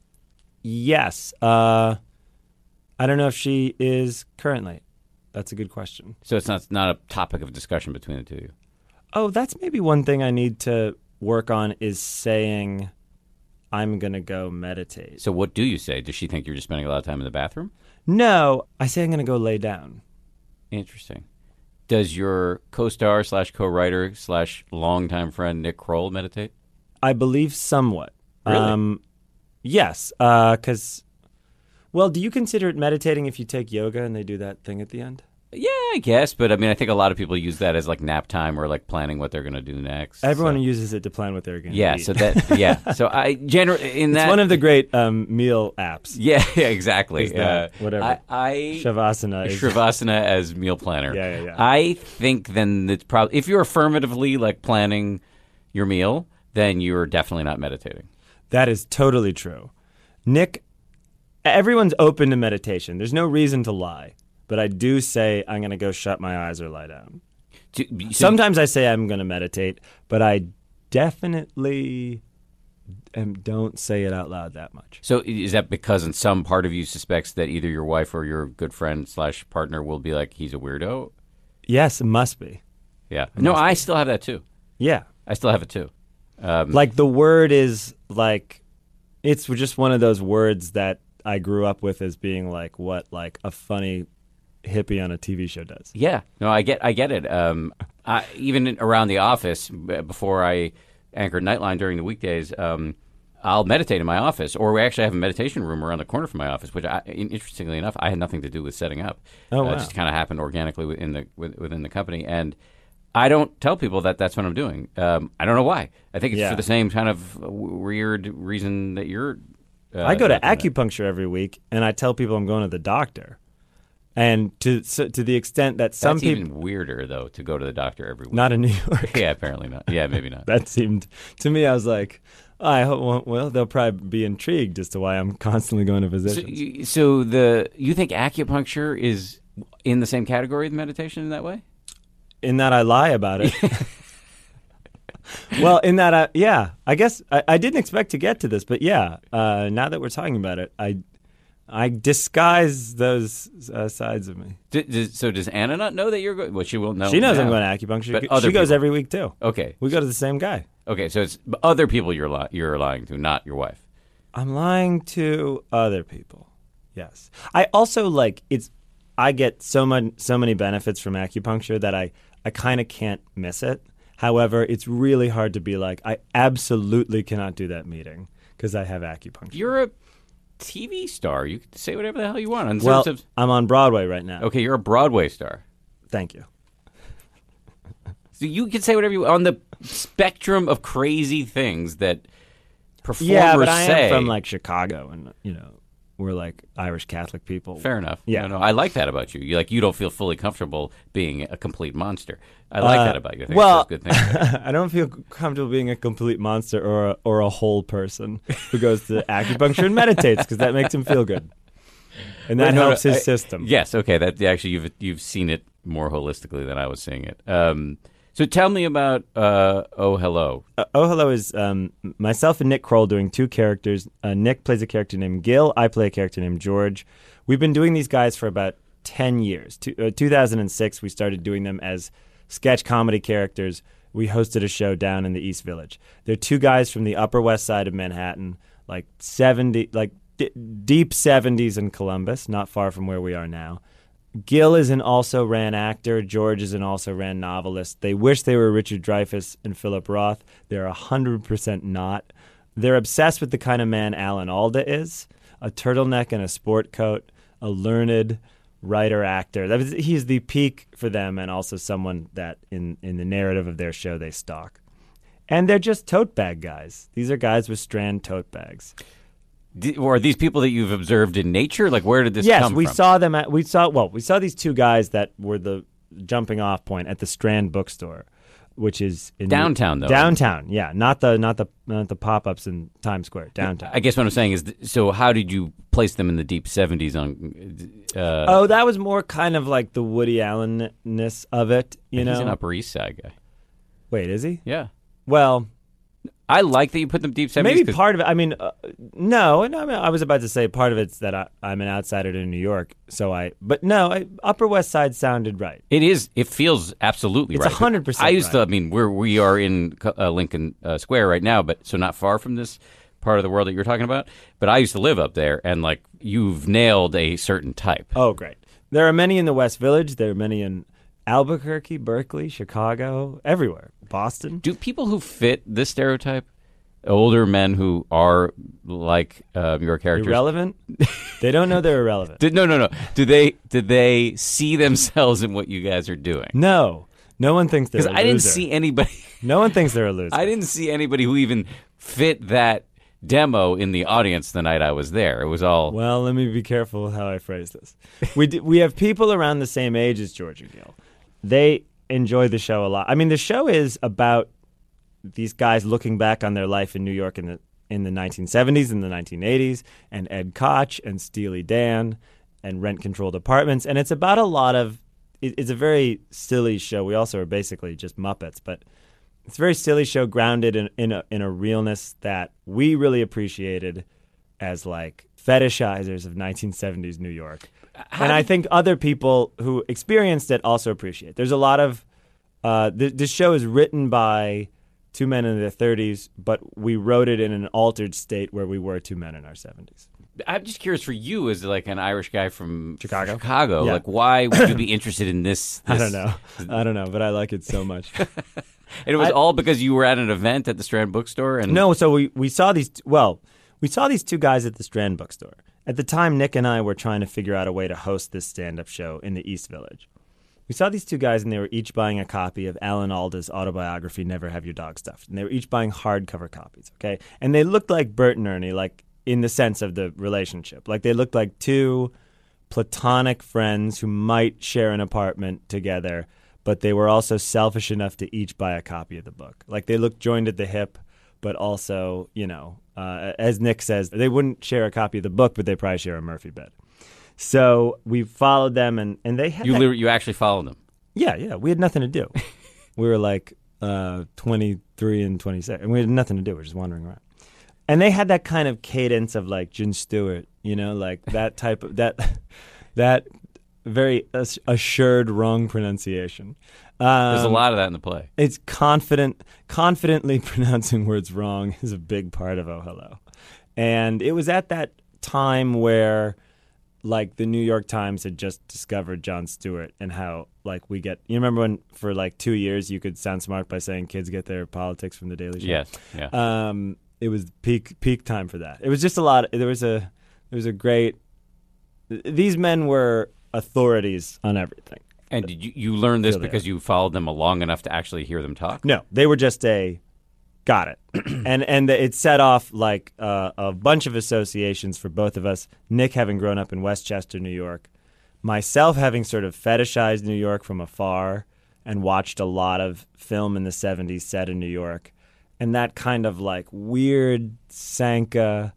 Yes. Uh, I don't know if she is currently. That's a good question. So it's not not a topic of discussion between the two of you. Oh, that's maybe one thing I need to work on is saying, I'm going to go meditate. So what do you say? Does she think you're just spending a lot of time in the bathroom? No, I say I'm going to go lay down. Interesting. Does your co-star slash co-writer slash longtime friend Nick Kroll meditate? I believe somewhat. Really? Um, yes, because, well, do you consider it meditating if you take yoga and they do that thing at the end? Yeah, I guess. But I mean, I think a lot of people use that as like nap time or like planning what they're going to do next. Everyone so. uses it to plan what they're going to Yeah. eat. So that. Yeah. So I generally in it's that one of the great um, meal apps. Yeah. Yeah. Exactly. Is that, uh, whatever. I, I Shavasana. Is, Shavasana as meal planner. Yeah, yeah, yeah. I think then it's probably if you're affirmatively like planning your meal, then you're definitely not meditating. That is totally true. Nick, everyone's open to meditation. There's no reason to lie. But I do say I'm going to go shut my eyes or lie down. So- so- Sometimes I say I'm going to meditate, but I definitely am, don't say it out loud that much. So is that because in some part of you suspects that either your wife or your good friend slash partner will be like, he's a weirdo? Yes, it must be. Yeah. No, I still have that too. Yeah. I still have it too. Um, Like the word is like, it's just one of those words that I grew up with as being like what like a funny hippie on a T V show does. yeah. No, I get I get it. Um, I, even in, around the office, b- before I anchored Nightline during the weekdays, um, I'll meditate in my office. Or we actually have a meditation room around the corner from my office, which I, interestingly enough, I had nothing to do with setting up. Oh, Uh, wow. it just kind of happened organically within the with- within the company. And I don't tell people that that's what I'm doing. Um, I don't know why. I think it's Yeah. for the same kind of weird reason that you're. Uh, I go to looking at. acupuncture every week, and I tell people I'm going to the doctor. And to so, to the extent that some That's people, even weirder though to go to the doctor every week. not in New York, Yeah, apparently not. Yeah, maybe not. that seemed to me. I was like, I hope. Well, well, they'll probably be intrigued as to why I'm constantly going to So, physicians. you, so the you think acupuncture is in the same category as meditation in that way? In that I lie about it. Well, in that, I, yeah, I guess I, I didn't expect to get to this, but yeah, uh, now that we're talking about it, I I disguise those uh, sides of me. D- does, so does Anna not know that you're going? Well, she will know. she knows now. I'm going to acupuncture. But She other goes people- every week too. Okay, We go to the same guy. okay. So it's other people you're li- you're lying to, not your wife. I'm lying to other people. Yes. I also like it's. I get so much, so many benefits from acupuncture that I, I kind of can't miss it. However, it's really hard to be like, I absolutely cannot do that meeting because I have acupuncture. You're a T V star. You can say whatever the hell you want. In Well, terms of, I'm on Broadway right now. okay, you're a Broadway star. Thank you. So you can say whatever you on the spectrum of crazy things that performers Yeah, but I say. am from like Chicago, and you know, we're like Irish Catholic people. Fair enough. Yeah. No, no, I like that about you. You like you don't feel fully comfortable being a complete monster. I like Uh, that about you. I think well, it's a good thing. I don't feel comfortable being a complete monster or a, or a whole person who goes to acupuncture and meditates because that makes him feel good, and that No, no, helps his I- system. Yes. Okay. That actually you've you've seen it more holistically than I was seeing it. Um, so tell me about uh, Oh Hello. Uh, oh Hello is um, myself and Nick Kroll doing two characters. Uh, Nick plays a character named Gil. I play a character named George. We've been doing these guys for about ten years. Two, uh, two thousand six, we started doing them as sketch comedy characters. We hosted a show down in the East Village. They're two guys from the Upper West Side of Manhattan, like seventy, like d- deep seventies in Columbus, not far from where we are now. Gil is an also-ran actor. George is an also-ran novelist. They wish they were Richard Dreyfuss and Philip Roth. They're one hundred percent not. They're obsessed with the kind of man Alan Alda is, a turtleneck and a sport coat, a learned writer-actor. That was, he's the peak for them and also someone that in, in the narrative of their show they stalk. And they're just tote bag guys. These are guys with Strand tote bags. D- or are these people that you've observed in nature? Like where did this yes, come we from? saw them at we saw well, we saw these two guys that were the jumping off point at the Strand bookstore, which is in Downtown, though. Downtown, yeah, not the not the not the pop-ups in Times Square, downtown. I guess what I'm saying is, th- so how did you place them in the deep seventies on? Uh, oh, that was more kind of like the Woody Allen-ness of it, you he's know. an Upper East Side guy. Wait, is he? Yeah. Well, I like that you put them deep seventies. maybe 'cause- part of it. I mean, uh, no, no. I, mean, I was about to say part of it's that I, I'm an outsider to New York, so I. But no, I, Upper West Side sounded right. It is. It feels absolutely It's right. one hundred percent I used to. right. I mean, we're we are in uh, Lincoln uh, Square right now, but so not far from this part of the world that you're talking about. But I used to live up there, and like you've nailed a certain type. Oh, great. There are many in the West Village. There are many in Albuquerque, Berkeley, Chicago, everywhere. Boston. Do people who fit this stereotype, older men who are like uh, your characters, Irrelevant? They don't know they're irrelevant. Did, no, no, no. Do they? Did they see themselves in what you guys are doing? No. No one thinks they're a Because loser. I didn't see anybody. No one thinks they're a loser. I didn't see anybody who even fit that demo in the audience the night I was there. It was all. Well, let me be careful with how I phrase this. We d- we have people around the same age as George and Gil. They enjoy the show a lot. I mean, the show is about these guys looking back on their life in New York in the in the nineteen seventies and the nineteen eighties, and Ed Koch and Steely Dan and rent-controlled apartments. And it's about a lot of it, it's a very silly show. We also are basically just Muppets, but it's a very silly show grounded in in a, in a realness that we really appreciated as like fetishizers of nineteen seventies New York. How and I did- think other people who experienced it also appreciate. There's a lot of uh, th- this show is written by two men in their thirties, but we wrote it in an altered state where we were two men in our seventies. I'm just curious for you, as like an Irish guy from Chicago? Chicago, Yeah. like why would you be interested in this? I this- don't know. I don't know, but I like it so much. And it was I- all because you were at an event at the Strand Bookstore, and No, so we, we saw these, well, we saw these two guys at the Strand bookstore. At the time, Nick and I were trying to figure out a way to host this stand-up show in the East Village. we saw these two guys, and they were each buying a copy of Alan Alda's autobiography, Never Have Your Dog Stuffed. And they were each buying hardcover copies, okay? And they looked like Bert and Ernie, like in the sense of the relationship. Like they looked like two platonic friends who might share an apartment together, but they were also selfish enough to each buy a copy of the book. Like they looked joined at the hip, but also, you know, uh, as Nick says, they wouldn't share a copy of the book, but they probably share a Murphy bed. So we followed them, and, and they had You that- literally, you actually followed them. Yeah, yeah. We had nothing to do. We were like uh, twenty-three and twenty-six, and we had nothing to do. We were just wandering around. And they had that kind of cadence of like Jon Stewart, you know, like that type of, that, that very ass- assured wrong pronunciation. Um, There's a lot of that in the play. It's confident, confidently pronouncing words wrong is a big part of Oh Hello. And it was at that time where, like, the New York Times had just discovered Jon Stewart and how, like, we get, you remember when for like two years you could sound smart by saying kids get their politics from the Daily Show? Yes, yeah. Um, it was peak peak time for that. It was just a lot. There was a there was a great. These men were authorities on everything. And did you, you learn this Feel they because you followed them long enough to actually hear them talk? No, they were just a got it, and and it set off like uh, a bunch of associations for both of us. Nick having grown up in Westchester, New York, myself having sort of fetishized New York from afar and watched a lot of film in the seventies set in New York, and that kind of like weird Sanka,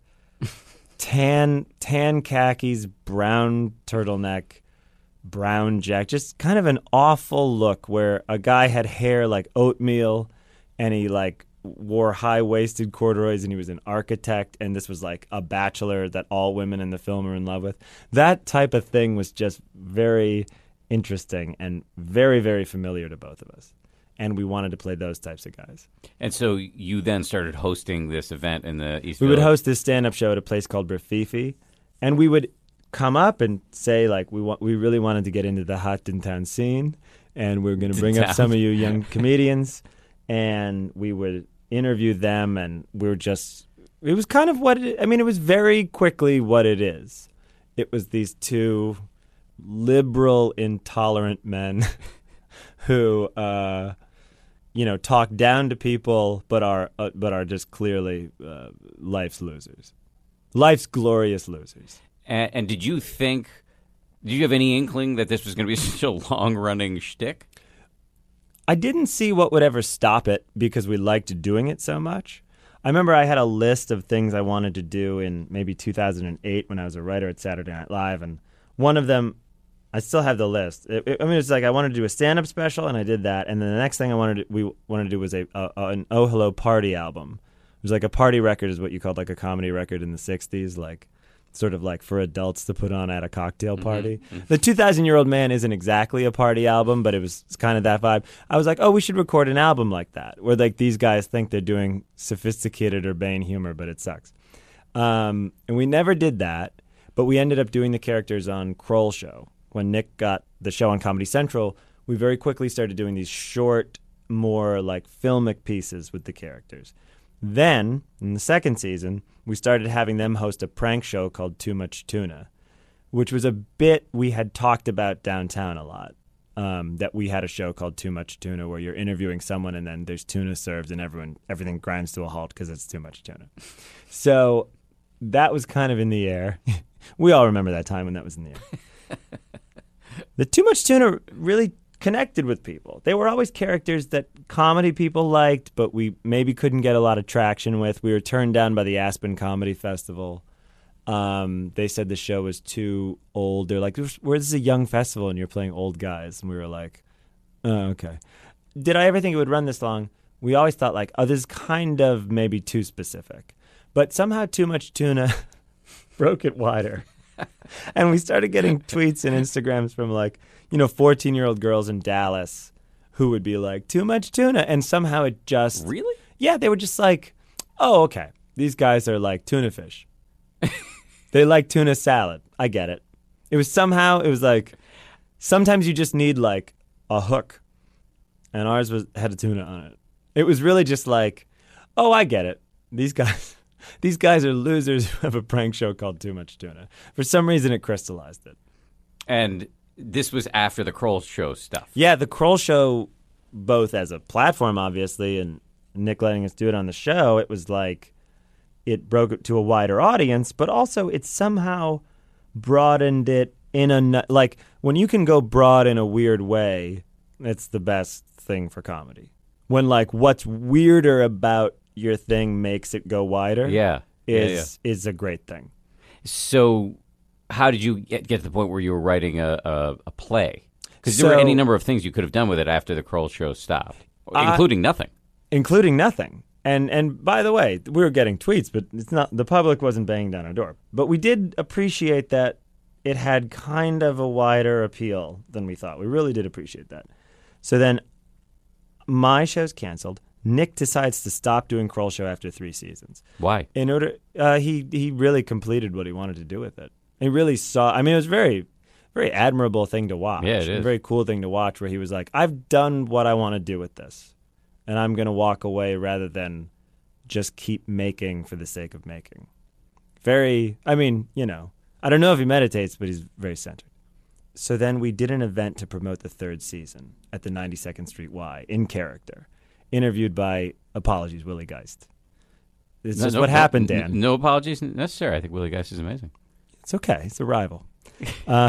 tan tan khakis, brown turtleneck, brown jacket, just kind of an awful look where a guy had hair like oatmeal and he like wore high-waisted corduroys and he was an architect and this was like a bachelor that all women in the film are in love with. That type of thing was just very interesting and very, very familiar to both of us. And we wanted to play those types of guys. And so you then started hosting this event in the East We would Village. host this stand-up show at a place called Rafifi, and we would come up and say, like, we want, we really wanted to get into the hot in-town scene, and we are going to bring up Town. some of you young comedians, and we would interview them, and we were just, it was kind of what it, I mean, it was very quickly what it is. It was these two liberal, intolerant men who, uh, you know, talk down to people, but are uh, but are just clearly uh, life's losers, life's glorious losers. And, and did you think, did you have any inkling that this was going to be such a long-running shtick? I didn't see what would ever stop it because we liked doing it so much. I remember I had a list of things I wanted to do in maybe two thousand eight when I was a writer at Saturday Night Live, and one of them, I still have the list. It, it, I mean, it's like I wanted to do a stand-up special, and I did that. And then the next thing I wanted to, we wanted to do was a, a an Oh Hello party album. It was like a party record is what you called like a comedy record in the sixties, like sort of like for adults to put on at a cocktail party. Mm-hmm. The two thousand Year Old Man isn't exactly a party album, but it was kind of that vibe. I was like, oh, we should record an album like that, where like these guys think they're doing sophisticated urbane humor, but it sucks. Um, and we never did that, but we ended up doing the characters on Kroll Show. When Nick got the show on Comedy Central, we very quickly started doing these short, more like filmic pieces with the characters. Then, in the second season, we started having them host a prank show called Too Much Tuna, which was a bit we had talked about downtown a lot, um, that we had a show called Too Much Tuna where you're interviewing someone and then there's tuna served and everyone everything grinds to a halt because it's too much tuna. So that was kind of in the air. We all remember that time when that was in the air. The Too Much Tuna really connected with people. They were always characters that comedy people liked, but we maybe couldn't get a lot of traction with. We were turned down by the Aspen Comedy Festival. Um, they said the show was too old. They're like, "Where this is a young festival and you're playing old guys." And we were like, oh, okay. Did I ever think it would run this long? We always thought like, oh, this is kind of maybe too specific. But somehow Too Much Tuna broke it wider. And we started getting tweets and Instagrams from like, you know, fourteen-year-old girls in Dallas who would be like, too much tuna. And somehow it just... Really? Yeah, they were just like, oh, okay. These guys are like tuna fish. They like tuna salad. I get it. It was somehow, it was like, sometimes you just need like a hook. And ours was had a tuna on it. It was really just like, oh, I get it. These guys... These guys are losers who have a prank show called Too Much Tuna. For some reason, it crystallized it. And this was after the Kroll Show stuff. Yeah, the Kroll Show, both as a platform, obviously, and Nick letting us do it on the show, it was like it broke it to a wider audience, but also it somehow broadened it in a, like, when you can go broad in a weird way, it's the best thing for comedy. When, like, what's weirder about your thing makes it go wider Yeah. is yeah, yeah. is a great thing. So how did you get, get to the point where you were writing a, a, a play? Because there So- were any number of things you could have done with it after the Kroll Show stopped, Uh, including nothing. Including nothing. And and by the way, we were getting tweets, but it's not the public wasn't banging down our door. But we did appreciate that it had kind of a wider appeal than we thought. We really did appreciate that. So then my show's canceled. Nick decides to stop doing Kroll Show after three seasons. Why? In order, uh, he he really completed what he wanted to do with it. He really saw. I mean, it was very, very admirable thing to watch. Yeah, it is. A very cool thing to watch. Where he was like, "I've done what I want to do with this, and I'm going to walk away rather than just keep making for the sake of making." Very. I mean, you know, I don't know if he meditates, but he's very centered. So then we did an event to promote the third season at the ninety-second Street Y in character, interviewed by, apologies, Willie Geist. This No- is no- what no- happened, n- Dan. No apologies necessary. I think Willie Geist is amazing. It's okay. It's a rival. Uh,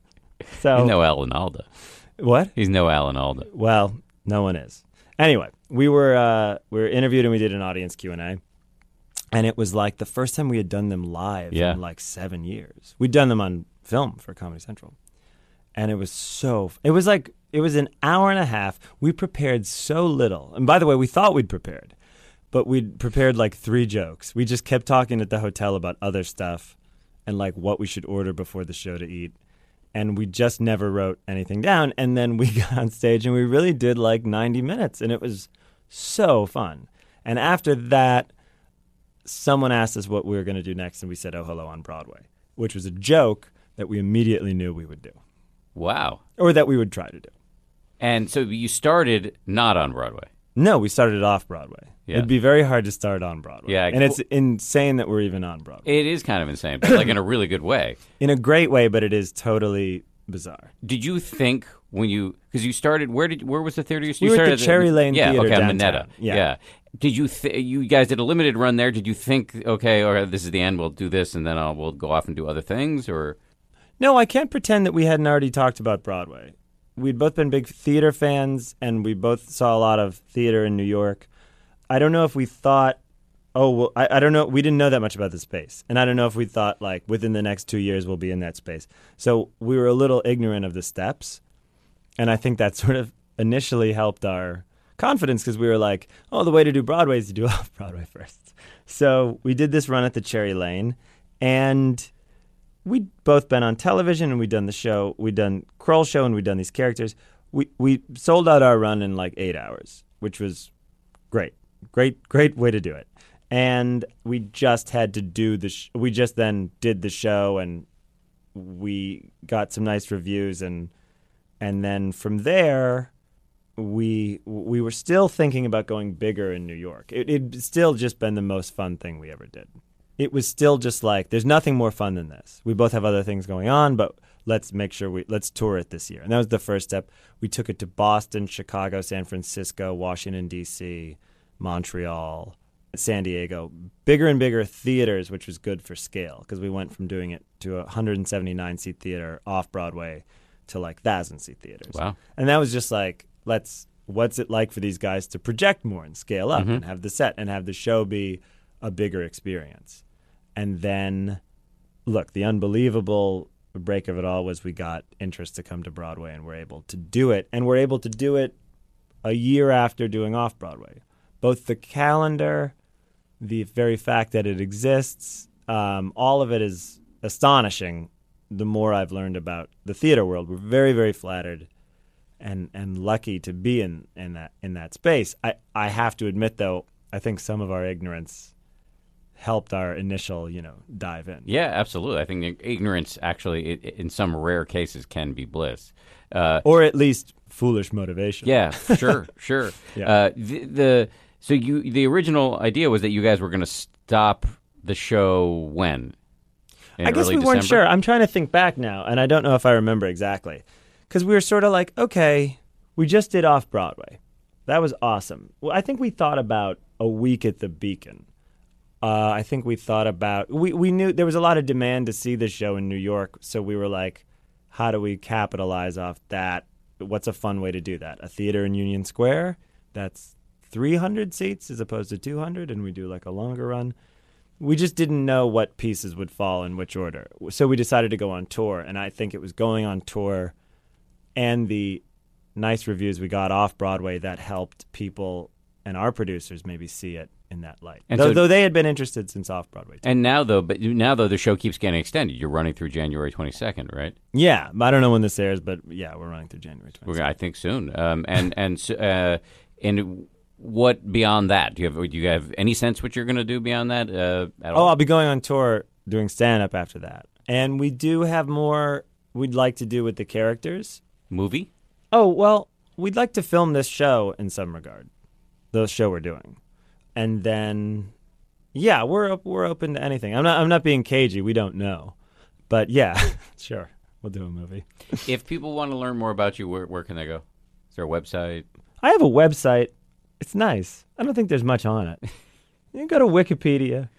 so He's no Alan Alda. what? He's no Alan Alda. Well, no one is. Anyway, we were uh, we were interviewed and we did an audience Q and A, and it was like the first time we had done them live Yeah. in like seven years. We'd done them on film for Comedy Central, and it was so. It was like it was an hour and a half. We prepared so little, and by the way, we thought we'd prepared, but we'd prepared like three jokes. We just kept talking at the hotel about other stuff, and like what we should order before the show to eat. And we just never wrote anything down. And then we got on stage and we really did like ninety minutes. And it was so fun. And after that, someone asked us what we were going to do next. And we said, "Oh, Hello" on Broadway, which was a joke that we immediately knew we would do, Wow. or that we would try to do. And so you started not on Broadway. No, we started off Broadway. Yeah. It'd be very hard to start on Broadway. Yeah, and it's insane that we're even on Broadway. It is kind of insane, but like in a really good way. In a great way, but it is totally bizarre. Did you think when you because you started where did where was the theater you, We you were at started the Cherry Lane yeah, Theater okay, on downtown. Minetta. Yeah. Did you th- you guys did a limited run there? Did you think okay, or this is the end? We'll do this, and then I'll, we'll go off and do other things, or No, I can't pretend that we hadn't already talked about Broadway. We'd both been big theater fans, and we both saw a lot of theater in New York. I don't know if we thought, oh, well, I, I don't know. We didn't know that much about the space. And I don't know if we thought, like, within the next two years we'll be in that space. So we were a little ignorant of the steps. And I think that sort of initially helped our confidence because we were like, oh, the way to do Broadway is to do off-Broadway first. So we did this run at the Cherry Lane, and we'd both been on television, and we'd done the show. We'd done Kroll Show, and we'd done these characters. We we sold out our run in like eight hours, which was great. Great, great way to do it. And we just had to do the, sh- we just then did the show, and we got some nice reviews, and and then from there, we we were still thinking about going bigger in New York. It, it'd still just been the most fun thing we ever did. It was still just like, there's nothing more fun than this. We both have other things going on, but let's make sure we, let's tour it this year. And that was the first step. We took it to Boston, Chicago, San Francisco, Washington, D C, Montreal, San Diego, bigger and bigger theaters, which was good for scale because we went from doing it to a one hundred seventy-nine seat theater off Broadway to like one thousand seat theaters. Wow. And that was just like, let's, what's it like for these guys to project more and scale up Mm-hmm. and have the set and have the show be a bigger experience. And then, look, the unbelievable break of it all was we got interest to come to Broadway and we're able to do it. And we're able to do it a year after doing off-Broadway. Both the calendar, the very fact that it exists, um, all of it is astonishing the more I've learned about the theater world. We're very, very flattered and, and lucky to be in, in that in that space. I, I have to admit, though, I think some of our ignorance helped our initial, you know, dive in. yeah, absolutely. I think ignorance actually, it, in some rare cases, can be bliss. Uh, Or at least foolish motivation. yeah, sure, sure. Yeah. Uh, the, the so you the original idea was that you guys were going to stop the show when. in I guess early we weren't December? sure. I'm trying to think back now, and I don't know if I remember exactly. Because we were sort of like, okay, we just did Off-Broadway. That was awesome. Well, I think we thought about a week at the Beacon. Uh, I think we thought about, we, we knew there was a lot of demand to see the show in New York, so we were like, how do we capitalize off that? What's a fun way to do that? A theater in Union Square that's three hundred seats as opposed to two hundred, and we do like a longer run. We just didn't know what pieces would fall in which order. So we decided to go on tour, and I think it was going on tour and the nice reviews we got off Broadway that helped people and our producers maybe see it in that light. And though, so, though they had been interested since off Broadway. Too. And now though, but now though the show keeps getting extended. You're running through January twenty-second, right? Yeah, I don't know when this airs, but yeah, we're running through January twenty-second. We're gonna, I think soon. Um, and and uh, and what beyond that? Do you have do you have any sense what you're going to do beyond that? Uh, at all? Oh, I'll be going on tour doing stand up after that, and we do have more we'd like to do with the characters. Movie? Oh well, we'd like to film this show in some regard, the show we're doing, and then yeah, we're op- we're open to anything. I'm not I'm not being cagey. We don't know, but yeah, sure, we'll do a movie. If people want to learn more about you, where where can they go? Is there a website? I have a website. It's nice. I don't think there's much on it. You can go to Wikipedia.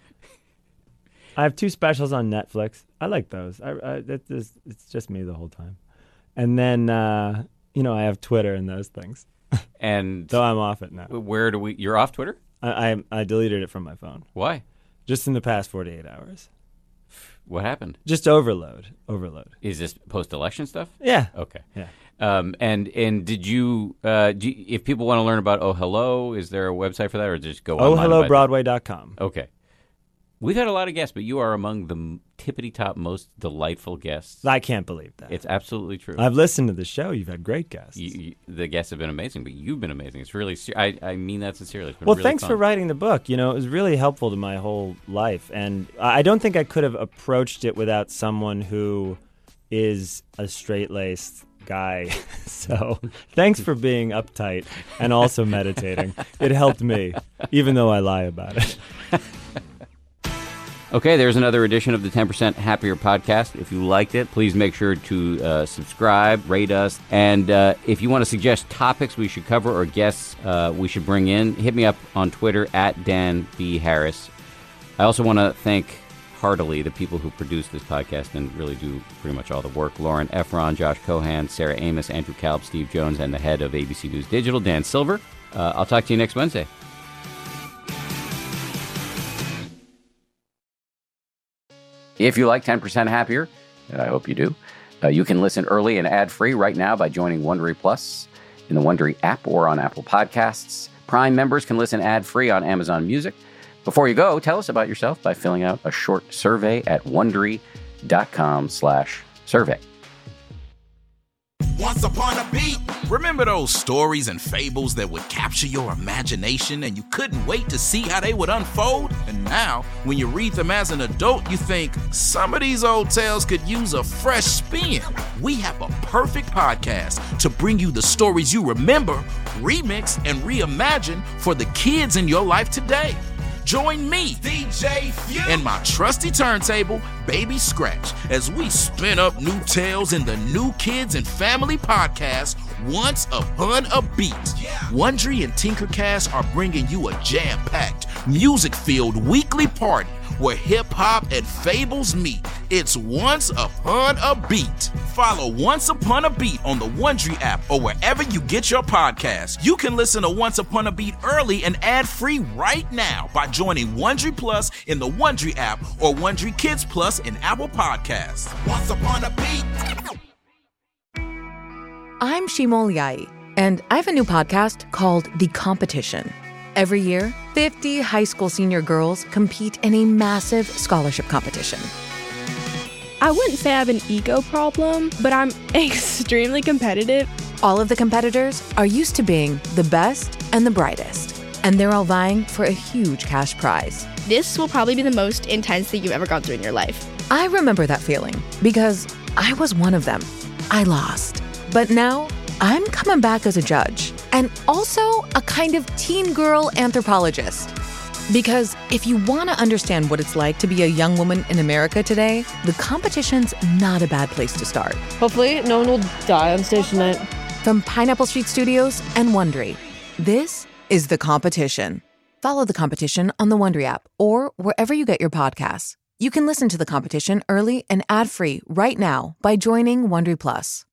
I have two specials on Netflix. I like those. I, I that is, it's just me the whole time. And then uh, you know I have Twitter and those things. And So I'm off it now. where do we? You're off Twitter? I, I I deleted it from my phone Why? just in the past forty-eight hours. What happened? Just overload, overload. Is this post-election stuff? Yeah. Okay. Yeah. Um, and and did you, uh, do you, if people want to learn about Oh Hello, is there a website for that, or just go Oh online? hello and buy broadway dot com. that? Okay. We've had a lot of guests, but you are among the m- tippity-top most delightful guests. I can't believe that. It's absolutely true. I've listened to the show. You've had great guests. You, you, the guests have been amazing, but you've been amazing. It's really, ser- I, I mean that sincerely. It's been Well, really thanks fun. for writing the book. You know, it was really helpful to my whole life. And I I don't think I could have approached it without someone who is a straight-laced guy. So thanks for being uptight and also meditating. It helped me, even though I lie about it. Okay, there's another edition of the ten percent Happier podcast. If you liked it, please make sure to uh, subscribe, rate us, and uh, if you want to suggest topics we should cover or guests uh, we should bring in, hit me up on Twitter at Dan B. Harris. I also want to thank heartily the people who produce this podcast and really do pretty much all the work. Lauren Efron, Josh Cohan, Sarah Amos, Andrew Kalb, Steve Jones, and the head of A B C News Digital, Dan Silver. Uh, I'll talk to you next Wednesday. If you like ten percent Happier, and I hope you do, uh, you can listen early and ad-free right now by joining Wondery Plus in the Wondery app or on Apple Podcasts. Prime members can listen ad-free on Amazon Music. Before you go, tell us about yourself by filling out a short survey at Wondery.com slash survey. Once upon a beat. Remember those stories and fables that would capture your imagination and you couldn't wait to see how they would unfold? And now, when you read them as an adult, you think, some of these old tales could use a fresh spin. We have a perfect podcast to bring you the stories you remember, remix, and reimagine for the kids in your life today. Join me, D J Few, and my trusty turntable, Baby Scratch, as we spin up new tales in the New Kids and Family podcast, Once Upon a Beat. Yeah. Wondery and Tinkercast are bringing you a jam-packed, music-filled weekly party where hip-hop and fables meet. It's Once Upon a Beat. Follow Once Upon a Beat on the Wondery app or wherever you get your podcasts. You can listen to Once Upon a Beat early and ad-free right now by joining Wondery Plus in the Wondery app or Wondery Kids Plus in Apple Podcasts. Once Upon a Beat. I'm Shimol Yai, and I have a new podcast called The Competition. Every year, fifty high school senior girls compete in a massive scholarship competition. I wouldn't say I have an ego problem, but I'm extremely competitive. All of the competitors are used to being the best and the brightest, and they're all vying for a huge cash prize. This will probably be the most intense thing you've ever gone through in your life. I remember that feeling because I was one of them. I lost. But now, I'm coming back as a judge and also a kind of teen girl anthropologist. Because if you want to understand what it's like to be a young woman in America today, The Competition's not a bad place to start. Hopefully, no one will die on stage tonight. From Pineapple Street Studios and Wondery, this is The Competition. Follow The Competition on the Wondery app or wherever you get your podcasts. You can listen to The Competition early and ad-free right now by joining Wondery Plus.